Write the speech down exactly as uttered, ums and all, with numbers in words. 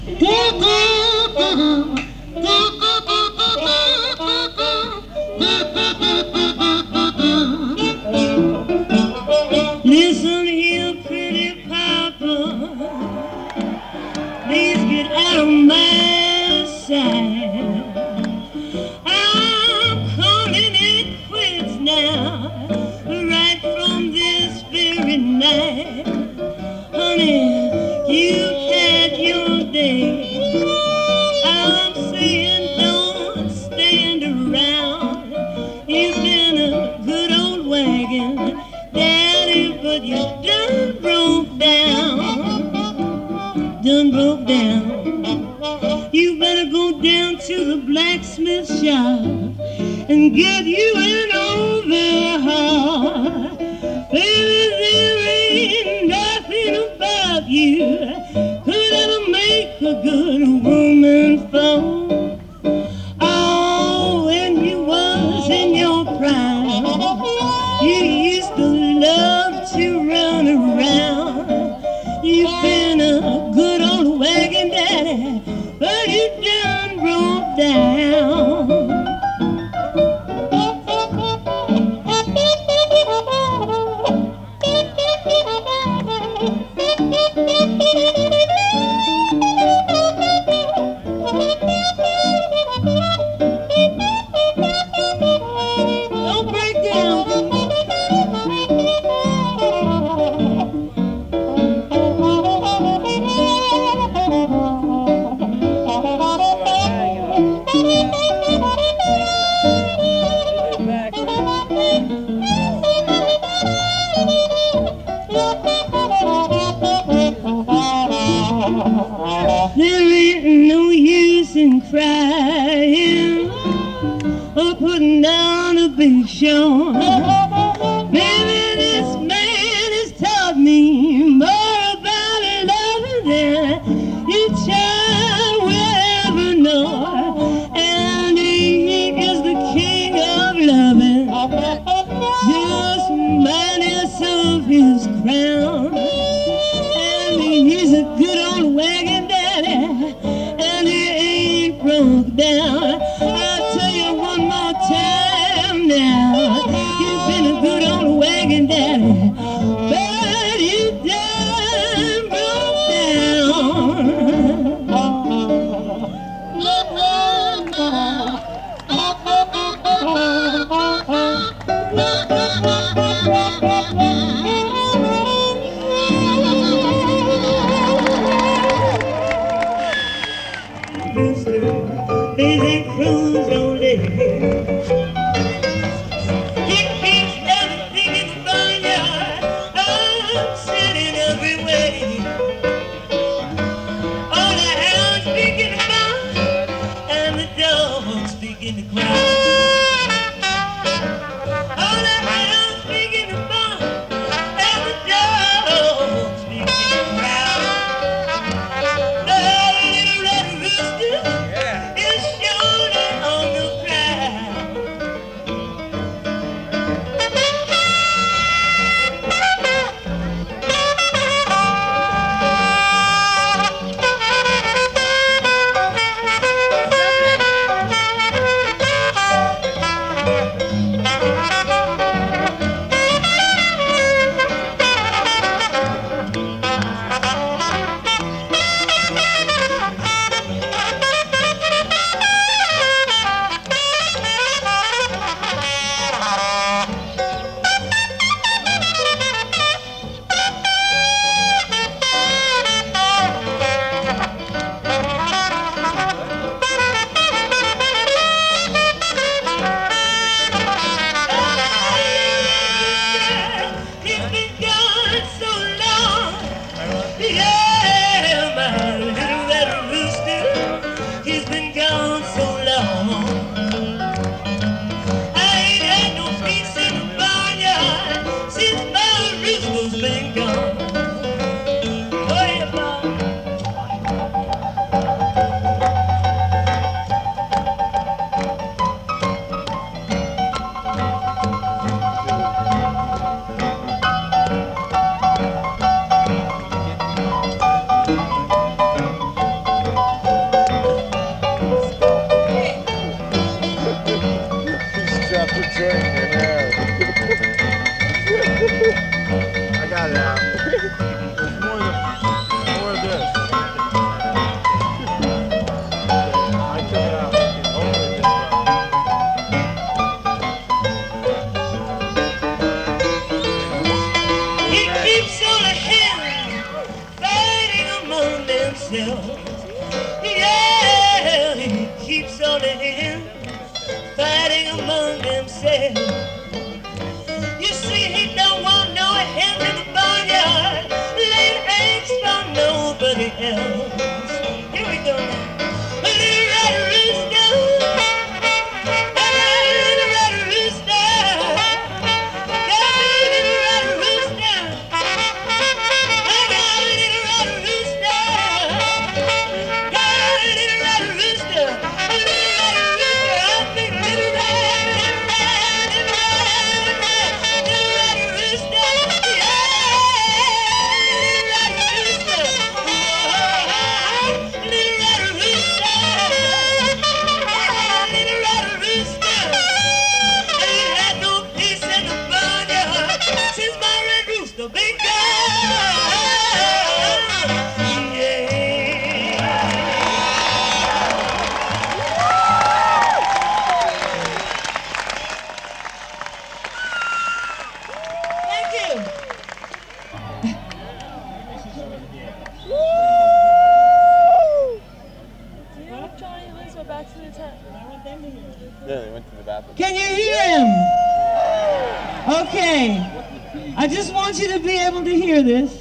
Listen here, pretty papa, please get out of my sight. I'm calling it quits now, right from this very night. Honey, you had your day. I'm saying don't stand around. You've been a good old wagon, Daddy, but you done broke down. Done broke down. You better go down to the blacksmith shop and get you an overhaul. Baby, there ain't nothing about you could ever make a good woman fall. Oh, when you was in your prime, you used to love to run around. You've been a good old wagon daddy, but you done broke down. Don't break down. There ain't no use in crying or putting down a big show. Maybe this man has taught me more about love than you child will ever know. And he is the king of loving, just minus of his crown. And he's a good old wagon daddy, and he ain't broke down. I'll tell you one more time now, you've been a good old wagon daddy, but you done broke Lazy cruise on it. He keeps everything in the barnyard. I'm sitting every way. All the hounds begin to bark and the dogs begin to cry. All the hounds begin to bark and the dogs begin to cry. The little red rooster is showing on the ground. keeps all the hens fighting among themselves. You see, he don't want no hens in the barnyard laying eggs for nobody else. Here we go now. A little red rooster, a little red rooster, got a little red rooster, I got a little red rooster, got a little red rooster, a little red rooster, I think a little red, little red, little red, little red, little red rooster, yeah, little red rooster, whoa, little red rooster, little red rooster, I ain't had no peace in the barnyard since my red rooster been gone. Yeah. Thank you. Do you want Johnny and Liz go back to the tent? Yeah, they went to the bathroom. Can you hear him? Okay. I just want you to be able to hear this.